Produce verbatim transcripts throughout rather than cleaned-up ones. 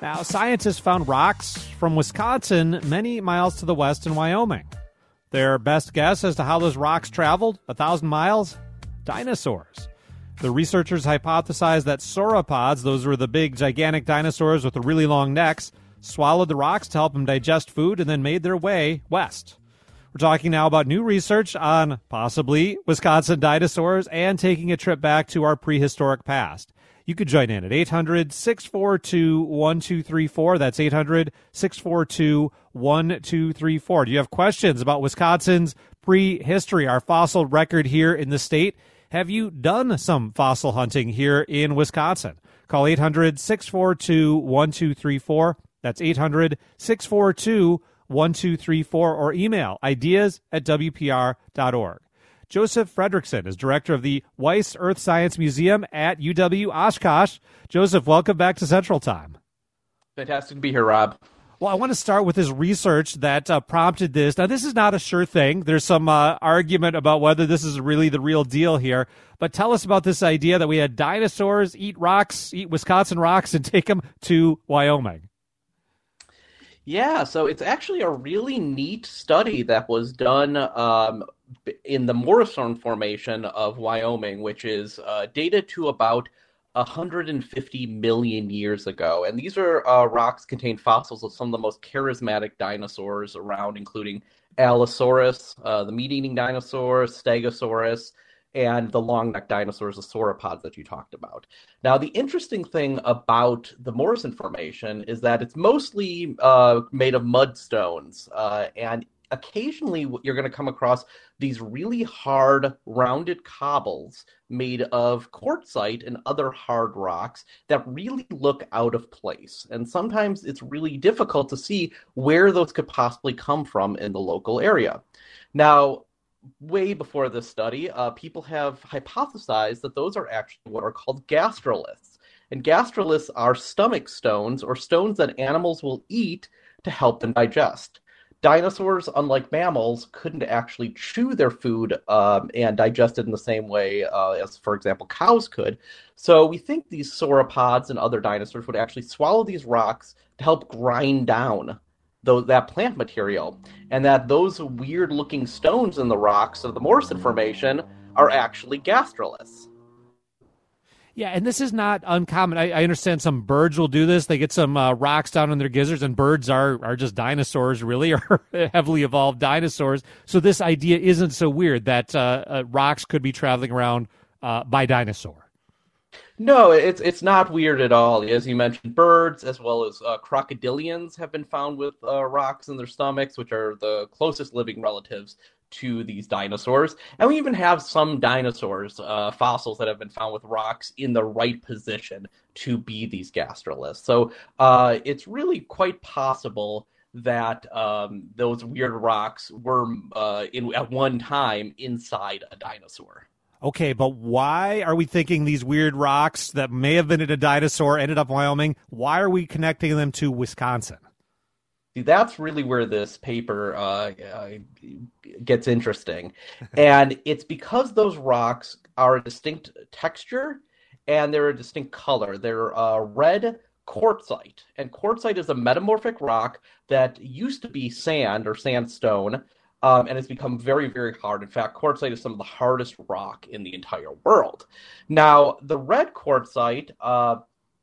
Now, scientists found rocks from Wisconsin many miles to the west in Wyoming. Their best guess as to how those rocks traveled, a thousand miles? Dinosaurs. The researchers hypothesized that sauropods, those were the big, gigantic dinosaurs with the really long necks, swallowed the rocks to help them digest food and then made their way west. We're talking now about new research on possibly Wisconsin dinosaurs and taking a trip back to our prehistoric past. You could join in at eight hundred, six four two, one two three four. That's eight hundred, six four two, one two three four. Do you have questions about Wisconsin's prehistory, our fossil record here in the state? Have you done some fossil hunting here in Wisconsin? Call eight hundred, six four two, one two three four. That's eight hundred, six four two, one two three four, or email ideas at w p r dot org. Joseph Fredrickson is director of the Weiss Earth Science Museum at U W Oshkosh. Joseph, welcome back to Central Time. Fantastic to be here, Rob. Well, I want to start with this research that uh, prompted this. Now, this is not a sure thing. There's some uh, argument about whether this is really the real deal here. But tell us about this idea that we had dinosaurs eat rocks, eat Wisconsin rocks, and take them to Wyoming. Yeah, so it's actually a really neat study that was done um, in the Morrison Formation of Wyoming, which is uh, dated to about one hundred fifty million years ago. And these are uh, rocks contain fossils of some of the most charismatic dinosaurs around, including Allosaurus, uh, the meat-eating dinosaur, Stegosaurus, and the long-necked dinosaurs, the sauropods that you talked about. Now, the interesting thing about the Morrison Formation is that it's mostly uh, made of mudstones, uh, and occasionally you're going to come across these really hard, rounded cobbles made of quartzite and other hard rocks that really look out of place. And sometimes it's really difficult to see where those could possibly come from in the local area. Now, way before this study, uh, people have hypothesized that those are actually what are called gastroliths. And gastroliths are stomach stones, or stones that animals will eat to help them digest. Dinosaurs, unlike mammals, couldn't actually chew their food um, and digest it in the same way uh, as, for example, cows could. So we think these sauropods and other dinosaurs would actually swallow these rocks to help grind down those, that plant material, and that those weird-looking stones in the rocks of the Morrison Formation are actually gastroliths. Yeah, and this is not uncommon. I, I understand some birds will do this. They get some uh, rocks down in their gizzards, and birds are, are just dinosaurs, really, or heavily evolved dinosaurs. So this idea isn't so weird that uh, uh, rocks could be traveling around uh, by dinosaur. No, it's it's not weird at all. As you mentioned, birds as well as uh, crocodilians have been found with uh, rocks in their stomachs, which are the closest living relatives to these dinosaurs. And we even have some dinosaurs, uh, fossils that have been found with rocks in the right position to be these gastroliths. So uh, it's really quite possible that um, those weird rocks were uh, in, at one time inside a dinosaur. Okay, but why are we thinking these weird rocks that may have been in a dinosaur ended up in Wyoming? Why are we connecting them to Wisconsin? See, that's really where this paper uh, uh, gets interesting. And it's because those rocks are a distinct texture and they're a distinct color. They're uh, red quartzite. And quartzite is a metamorphic rock that used to be sand or sandstone, um, and it's become very, very hard. In fact, quartzite is some of the hardest rock in the entire world. Now, the red quartzite uh,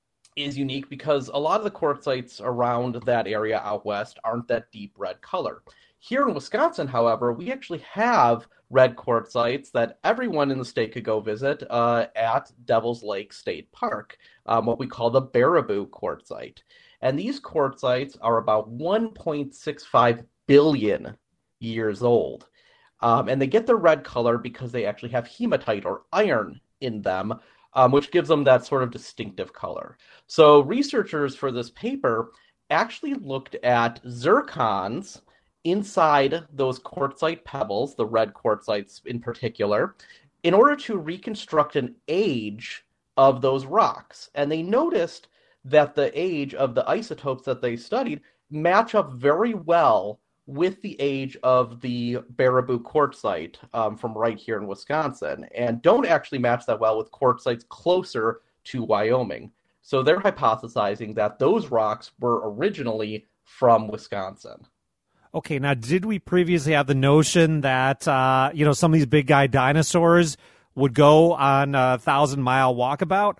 is unique because a lot of the quartzites around that area out west aren't that deep red color. Here in Wisconsin, however, we actually have red quartzites that everyone in the state could go visit uh, at Devil's Lake State Park, um, what we call the Baraboo quartzite. And these quartzites are about one point six five billion years old. Um, and they get their red color because they actually have hematite or iron in them, um, which gives them that sort of distinctive color. So researchers for this paper actually looked at zircons inside those quartzite pebbles, the red quartzites in particular, in order to reconstruct an age of those rocks. And they noticed that the age of the isotopes that they studied match up very well with the age of the Baraboo quartzite um, from right here in Wisconsin, and don't actually match that well with quartzites closer to Wyoming. So they're hypothesizing that those rocks were originally from Wisconsin. Okay, now did we previously have the notion that, uh, you know, some of these big guy dinosaurs would go on a thousand mile walkabout?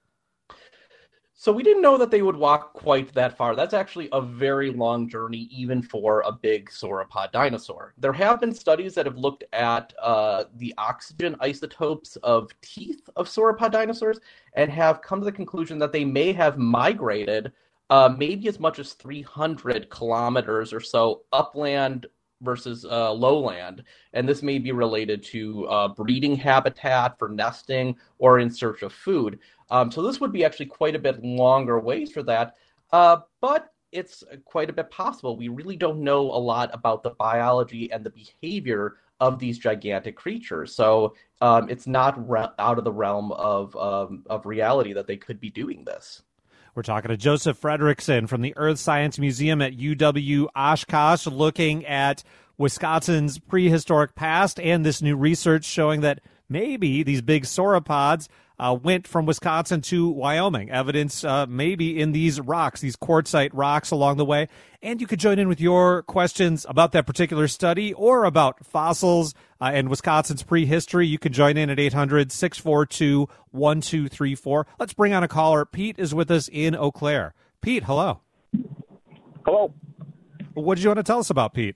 So we didn't know that they would walk quite that far. That's actually a very long journey, even for a big sauropod dinosaur. There have been studies that have looked at uh, the oxygen isotopes of teeth of sauropod dinosaurs and have come to the conclusion that they may have migrated uh, maybe as much as three hundred kilometers or so upland versus uh, lowland. And this may be related to uh, breeding habitat for nesting or in search of food. Um, so this would be actually quite a bit longer ways for that, uh, but it's quite a bit possible. We really don't know a lot about the biology and the behavior of these gigantic creatures. So um, it's not re- out of the realm of, um, of reality that they could be doing this. We're talking to Joseph Fredrickson from the Earth Science Museum at U W Oshkosh, looking at Wisconsin's prehistoric past and this new research showing that maybe these big sauropods uh, went from Wisconsin to Wyoming. Evidence uh, maybe in these rocks, these quartzite rocks along the way. And you could join in with your questions about that particular study or about fossils uh, and Wisconsin's prehistory. You can join in at eight hundred, six four two, one two three four. Let's bring on a caller. Pete is with us in Eau Claire. Pete, hello. Hello. What did you want to tell us about, Pete?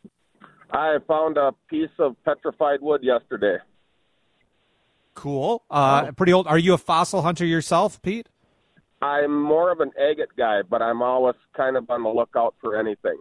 I found a piece of petrified wood yesterday. Cool. Uh, pretty old. Are you a fossil hunter yourself, Pete? I'm more of an agate guy, but I'm always kind of on the lookout for anything.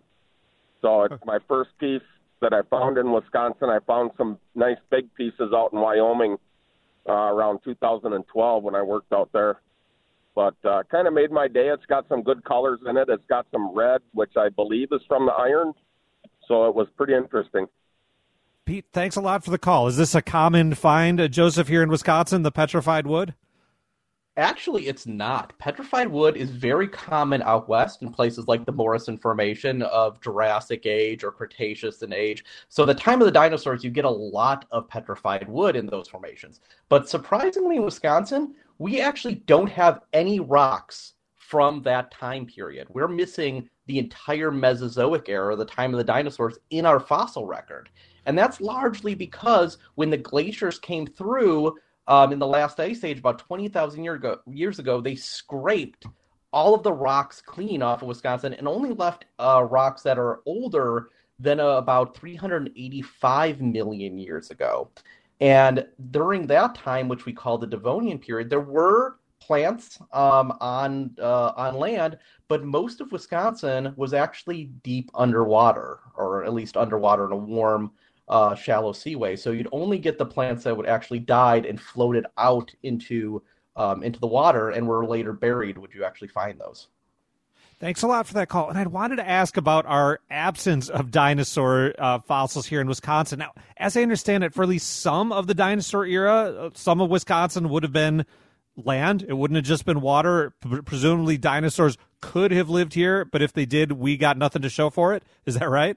So it's my first piece that I found in Wisconsin. I found some nice big pieces out in Wyoming uh, around two thousand twelve when I worked out there. But uh, kind of made my day. It's got some good colors in it. It's got some red, which I believe is from the iron. So it was pretty interesting. Pete, thanks a lot for the call. Is this a common find, uh, Joseph, here in Wisconsin, the petrified wood? Actually, it's not. Petrified wood is very common out west in places like the Morrison Formation of Jurassic Age or Cretaceous in age. So the time of the dinosaurs, you get a lot of petrified wood in those formations. But surprisingly, in Wisconsin, we actually don't have any rocks from that time period. We're missing the entire Mesozoic era, the time of the dinosaurs, in our fossil record. And that's largely because when the glaciers came through um, in the last ice age, about twenty thousand year ago, years ago, they scraped all of the rocks clean off of Wisconsin and only left uh, rocks that are older than uh, about three hundred eighty-five million years ago. And during that time, which we call the Devonian period, there were plants um, on uh, on land, but most of Wisconsin was actually deep underwater, or at least underwater in a warm, uh, shallow seaway. So you'd only get the plants that would actually died and floated out into um, into the water and were later buried. Would you actually find those? Thanks a lot for that call. And I wanted to ask about our absence of dinosaur uh, fossils here in Wisconsin. Now, as I understand it, for at least some of the dinosaur era, some of Wisconsin would have been land. It wouldn't have just been water. P- presumably dinosaurs could have lived here, but if they did, we got nothing to show for it. Is that right?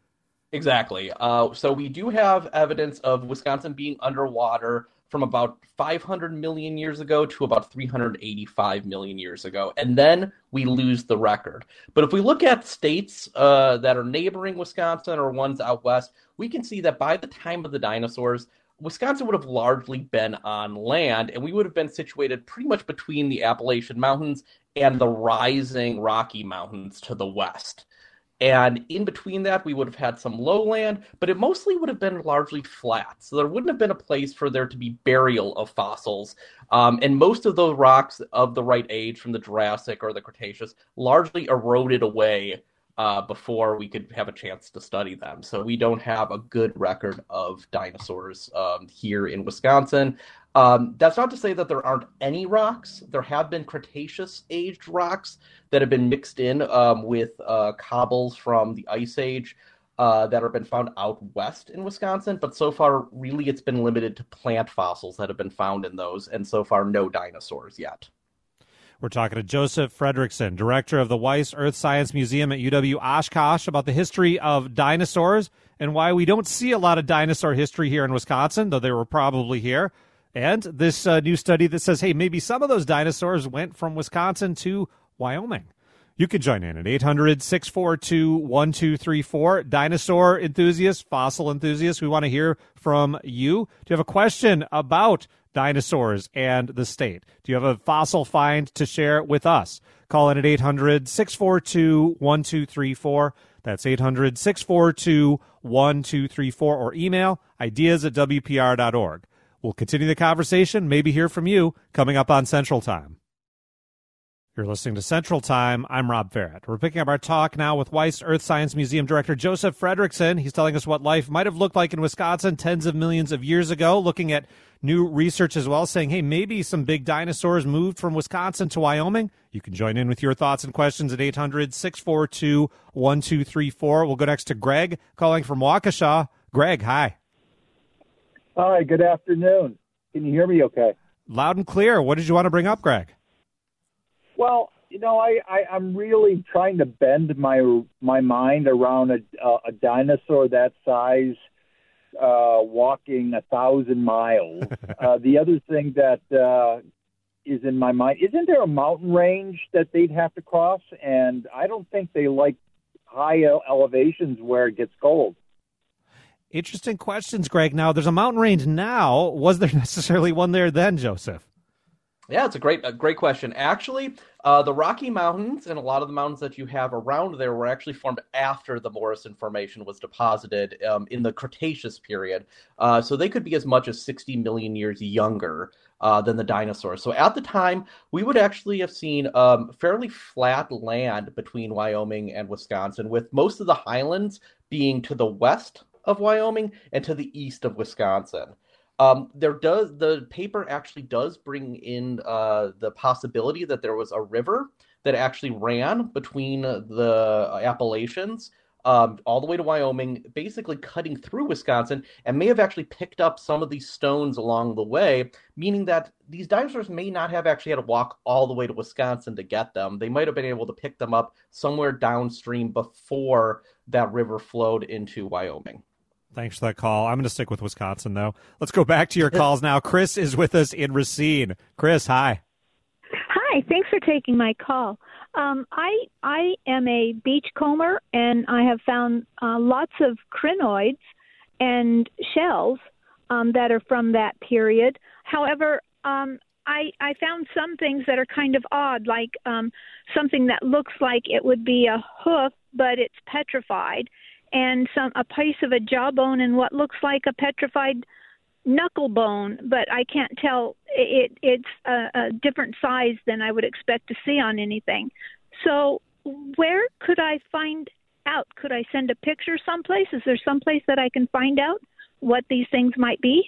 Exactly. Uh, so we do have evidence of Wisconsin being underwater from about five hundred million years ago to about three hundred eighty-five million years ago. And then we lose the record. But if we look at states uh, that are neighboring Wisconsin or ones out west, we can see that by the time of the dinosaurs, Wisconsin would have largely been on land, and we would have been situated pretty much between the Appalachian Mountains and the rising Rocky Mountains to the west. And in between that, we would have had some lowland, but it mostly would have been largely flat. So there wouldn't have been a place for there to be burial of fossils. Um, and most of those rocks of the right age from the Jurassic or the Cretaceous largely eroded away uh, before we could have a chance to study them. So we don't have a good record of dinosaurs um, here in Wisconsin. Um, that's not to say that there aren't any rocks. There have been Cretaceous-aged rocks that have been mixed in um, with uh, cobbles from the Ice Age uh, that have been found out west in Wisconsin. But so far, really, it's been limited to plant fossils that have been found in those, and so far, no dinosaurs yet. We're talking to Joseph Fredrickson, director of the Weiss Earth Science Museum at U W Oshkosh, about the history of dinosaurs and why we don't see a lot of dinosaur history here in Wisconsin, though they were probably here. And this uh, new study that says, hey, maybe some of those dinosaurs went from Wisconsin to Wyoming. You can join in at eight hundred, six four two, one two three four. Dinosaur enthusiasts, fossil enthusiasts, we want to hear from you. Do you have a question about dinosaurs and the state? Do you have a fossil find to share with us? Call in at eight hundred, six four two, one two three four. That's eight hundred, six four two, one two three four, or email ideas at w p r dot org. We'll continue the conversation, maybe hear from you, coming up on Central Time. You're listening to Central Time. I'm Rob Farrett. We're picking up our talk now with Weiss Earth Science Museum Director Joseph Fredrickson. He's telling us what life might have looked like in Wisconsin tens of millions of years ago, looking at new research as well, saying, hey, maybe some big dinosaurs moved from Wisconsin to Wyoming. You can join in with your thoughts and questions at eight hundred, six four two, one two three four. We'll go next to Greg calling from Waukesha. Greg, hi. Hi, good afternoon. Can you hear me okay? Loud and clear. What did you want to bring up, Greg? Well, you know, I, I, I'm really trying to bend my my mind around a, a, a dinosaur that size uh, walking a thousand miles. uh, the other thing that uh, is in my mind, isn't there a mountain range that they'd have to cross? And I don't think they like high elevations where it gets cold. Interesting questions, Greg. Now, there's a mountain range now. Was there necessarily one there then, Joseph? Yeah, it's a great, a great question. Actually, uh, the Rocky Mountains and a lot of the mountains that you have around there were actually formed after the Morrison Formation was deposited um, in the Cretaceous period. Uh, so they could be as much as sixty million years younger uh, than the dinosaurs. So at the time, we would actually have seen um, fairly flat land between Wyoming and Wisconsin, with most of the highlands being to the west of Wyoming and to the east of Wisconsin. Um, there does the paper actually does bring in uh, the possibility that there was a river that actually ran between the Appalachians um, all the way to Wyoming, basically cutting through Wisconsin, and may have actually picked up some of these stones along the way, meaning that these dinosaurs may not have actually had to walk all the way to Wisconsin to get them. They might have been able to pick them up somewhere downstream before that river flowed into Wyoming. Thanks for that call. I'm going to stick with Wisconsin, though. Let's go back to your calls now. Chris is with us in Racine. Chris, hi. Hi. Thanks for taking my call. Um, I I am a beachcomber, and I have found uh, lots of crinoids and shells um, that are from that period. However, um, I, I found some things that are kind of odd, like um, something that looks like it would be a hoof, but it's petrified, and some a piece of a jawbone and what looks like a petrified knuckle bone, but I can't tell. It, it's a, a different size than I would expect to see on anything. So where could I find out? Could I send a picture someplace? Is there someplace that I can find out what these things might be?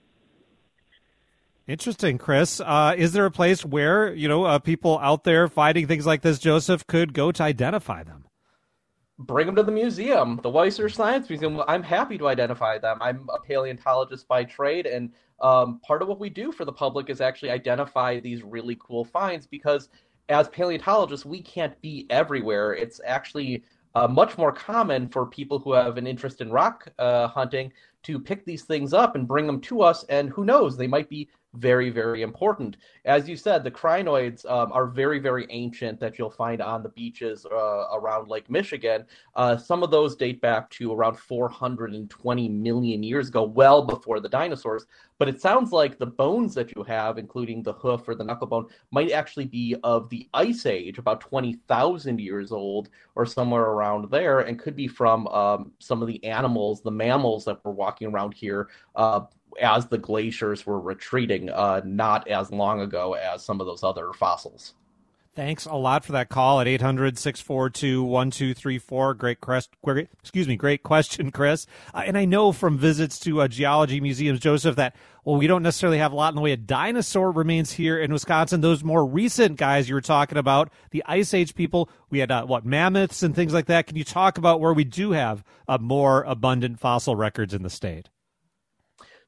Interesting, Chris. Uh, is there a place where, you know, uh, people out there finding things like this, Joseph, could go to identify them? Bring them to the museum, the Weiss Earth Science Museum. I'm happy to identify them. I'm a paleontologist by trade, and um, part of what we do for the public is actually identify these really cool finds, because as paleontologists, we can't be everywhere. It's actually uh, much more common for people who have an interest in rock uh, hunting to pick these things up and bring them to us, and who knows, they might be very, very important. As you said, the crinoids um, are very, very ancient that you'll find on the beaches uh, around Lake Michigan. Uh, some of those date back to around four hundred twenty million years ago, well before the dinosaurs. But it sounds like the bones that you have, including the hoof or the knuckle bone, might actually be of the Ice Age, about twenty thousand years old or somewhere around there, and could be from um, some of the animals, the mammals that were walking around here uh, as the glaciers were retreating, uh, not as long ago as some of those other fossils. Thanks a lot for that call at eight hundred, six four two, one two three four. Great, crest, great, excuse me, great question, Chris. Uh, and I know from visits to uh, geology museums, Joseph, that, well, we don't necessarily have a lot in the way of dinosaur remains here in Wisconsin. Those more recent guys you were talking about, the Ice Age people, we had, uh, what, mammoths and things like that. Can you talk about where we do have uh, more abundant fossil records in the state?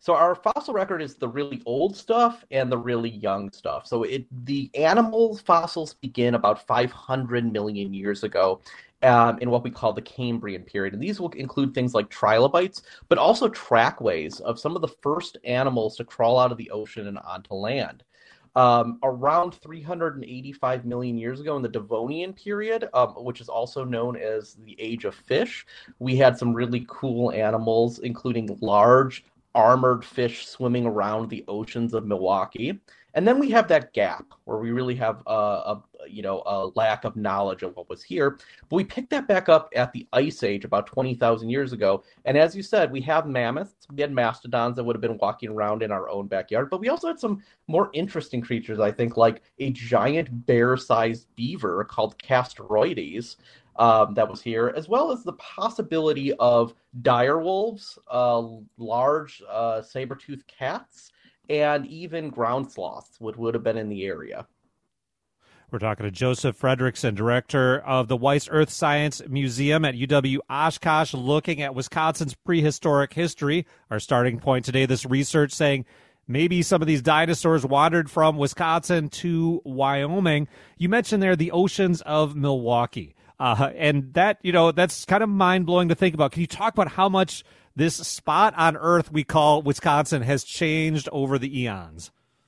So our fossil record is the really old stuff and the really young stuff. So it the animal fossils begin about five hundred million years ago um, in what we call the Cambrian period. And these will include things like trilobites, but also trackways of some of the first animals to crawl out of the ocean and onto land. Um, around three hundred eighty-five million years ago in the Devonian period, um, which is also known as the Age of Fish, we had some really cool animals, including large armored fish swimming around the oceans of Milwaukee. And then we have that gap where we really have a, a you know a lack of knowledge of what was here. But we picked that back up at the Ice Age about twenty thousand years ago. And as you said, we have mammoths, we had mastodons that would have been walking around in our own backyard. But we also had some more interesting creatures, I think, like a giant bear-sized beaver called Castorides um, that was here, as well as the possibility of dire wolves, uh, large uh, saber-toothed cats, and even ground sloths would, would have been in the area. We're talking to Joseph Fredrickson, director of the Weiss Earth Science Museum at U W Oshkosh, looking at Wisconsin's prehistoric history. Our starting point today, this research saying maybe some of these dinosaurs wandered from Wisconsin to Wyoming. You mentioned there the oceans of Milwaukee. Uh, and that, you know, that's kind of mind-blowing to think about. Can you talk about how much this spot on Earth we call Wisconsin has changed over the eons?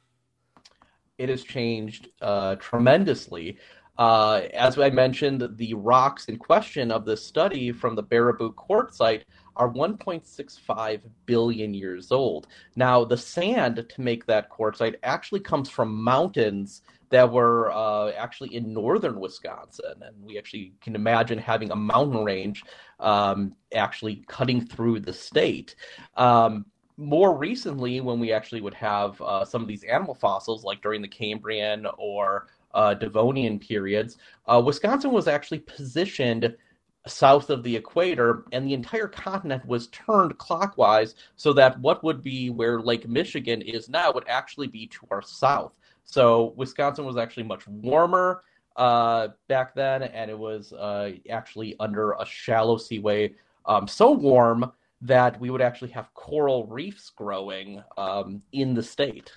It has changed uh, tremendously. Uh, as I mentioned, the rocks in question of this study from the Baraboo quartzite are one point six five billion years old. Now, the sand to make that quartzite actually comes from mountains that were uh, actually in northern Wisconsin. And we actually can imagine having a mountain range um, actually cutting through the state. Um, more recently, when we actually would have uh, some of these animal fossils, like during the Cambrian or uh, Devonian periods, uh, Wisconsin was actually positioned south of the equator, and the entire continent was turned clockwise so that what would be where Lake Michigan is now would actually be to our south. So Wisconsin was actually much warmer uh, back then, and it was uh, actually under a shallow seaway, um, so warm that we would actually have coral reefs growing um, in the state.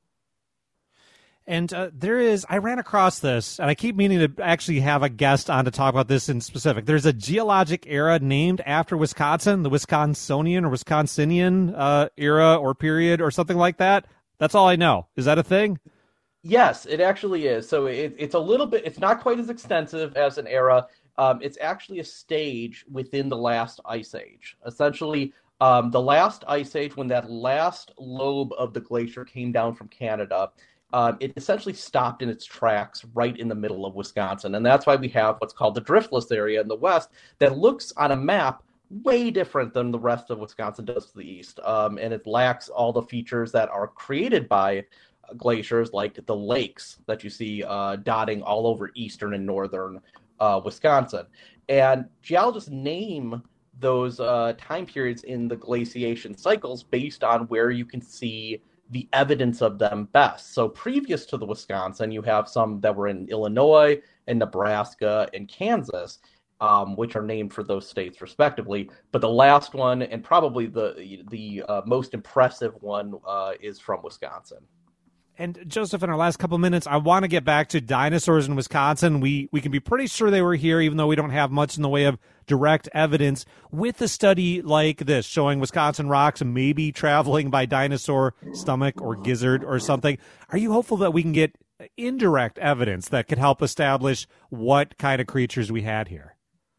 And uh, there is, I ran across this, and I keep meaning to actually have a guest on to talk about this in specific. There's a geologic era named after Wisconsin, the Wisconsonian or Wisconsinian uh, era or period or something like that. That's all I know. Is that a thing? Yes, it actually is. So it, it's a little bit, it's not quite as extensive as an era. Um, it's actually a stage within the last ice age. Essentially, um, the last ice age, when that last lobe of the glacier came down from Canada, um, it essentially stopped in its tracks right in the middle of Wisconsin. And that's why we have what's called the driftless area in the west that looks on a map way different than the rest of Wisconsin does to the east. Um, and it lacks all the features that are created by glaciers, like the lakes that you see uh, dotting all over eastern and northern Uh, Wisconsin. And geologists name those uh, time periods in the glaciation cycles based on where you can see the evidence of them best. So previous to the Wisconsin, you have some that were in Illinois and Nebraska and Kansas, um, which are named for those states respectively. But the last one, and probably the the uh, most impressive one, uh, is from Wisconsin. And Joseph, in our last couple of minutes, I want to get back to dinosaurs in Wisconsin. We we can be pretty sure they were here, even though we don't have much in the way of direct evidence. With a study like this, showing Wisconsin rocks maybe traveling by dinosaur stomach or gizzard or something, are you hopeful that we can get indirect evidence that could help establish what kind of creatures we had here?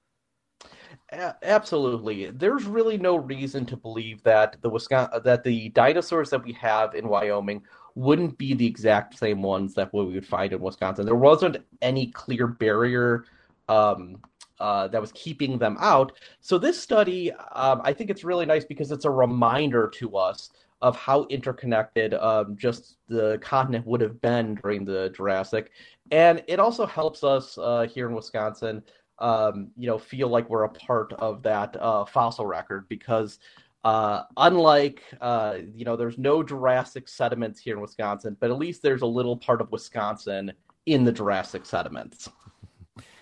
Absolutely. There's really no reason to believe that the Wisconsin that the dinosaurs that we have in Wyoming wouldn't be the exact same ones that we would find in Wisconsin. There wasn't any clear barrier um, uh, that was keeping them out. So this study, um, I think it's really nice because it's a reminder to us of how interconnected um, just the continent would have been during the Jurassic. And it also helps us uh, here in Wisconsin Um, you know, feel like we're a part of that uh, fossil record because uh, unlike, uh, you know, there's no Jurassic sediments here in Wisconsin, but at least there's a little part of Wisconsin in the Jurassic sediments.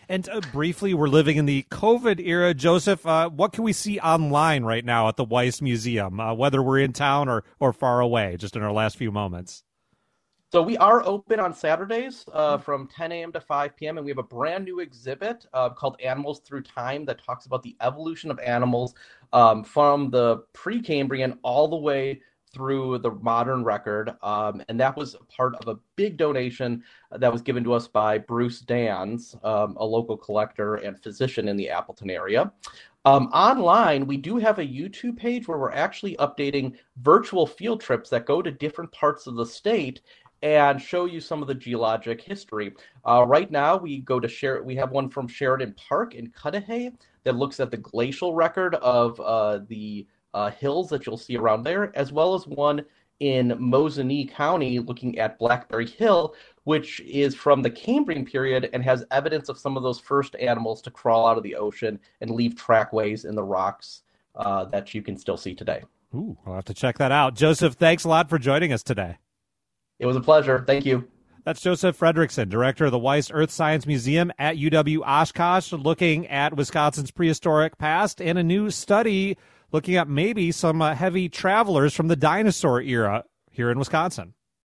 And uh, briefly, we're living in the COVID era. Joseph, uh, what can we see online right now at the Weiss Museum, uh, whether we're in town or, or far away, just in our last few moments? So we are open on Saturdays uh, from ten a.m. to five p.m. and we have a brand new exhibit uh, called Animals Through Time that talks about the evolution of animals um, from the Precambrian all the way through the modern record. Um, and that was part of a big donation that was given to us by Bruce Dans, um, a local collector and physician in the Appleton area. Um, online, we do have a YouTube page where we're actually updating virtual field trips that go to different parts of the state and show you some of the geologic history. Uh, right now, we go to Sher- we have one from Sheridan Park in Cudahy that looks at the glacial record of uh, the uh, hills that you'll see around there, as well as one in Mosinee County looking at Blackberry Hill, which is from the Cambrian period and has evidence of some of those first animals to crawl out of the ocean and leave trackways in the rocks uh, that you can still see today. Ooh, I'll have to check that out. Joseph, thanks a lot for joining us today. It was a pleasure. Thank you. That's Joseph Fredrickson, director of the Weiss Earth Science Museum at U W Oshkosh, looking at Wisconsin's prehistoric past and a new study looking at maybe some uh, heavy travelers from the dinosaur era here in Wisconsin.